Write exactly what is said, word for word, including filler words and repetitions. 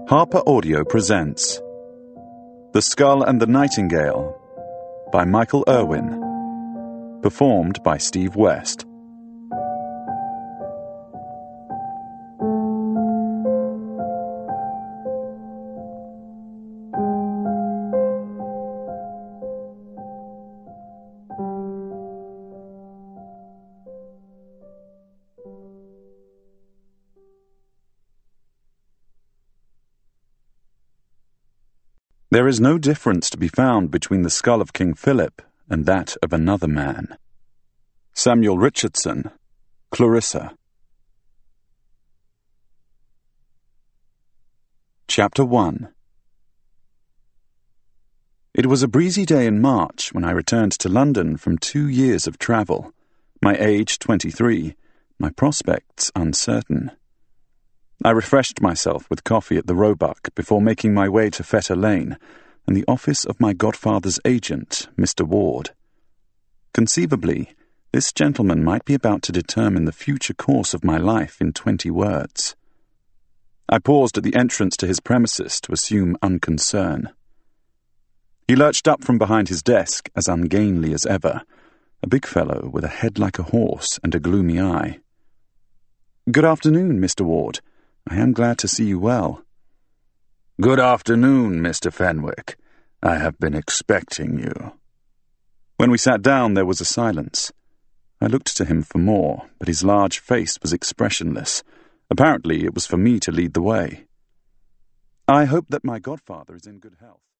Harper Audio presents The Skull and the Nightingale by Michael Irwin, performed by Steve West. There is no difference to be found between the skull of King Philip and that of another man. Samuel Richardson, Clarissa. Chapter one. It was a breezy day in March when I returned to London from two years of travel, my age twenty-three, my prospects uncertain. I refreshed myself with coffee at the Roebuck before making my way to Fetter Lane and the office of my godfather's agent, Mister Ward. Conceivably, this gentleman might be about to determine the future course of my life in twenty words. I paused at the entrance to his premises to assume unconcern. He lurched up from behind his desk as ungainly as ever, a big fellow with a head like a horse and a gloomy eye. "Good afternoon, Mister Ward. I am glad to see you well." "Good afternoon, Mister Fenwick. I have been expecting you." When we sat down, there was a silence. I looked to him for more, but his large face was expressionless. Apparently, it was for me to lead the way. "I hope that my godfather is in good health."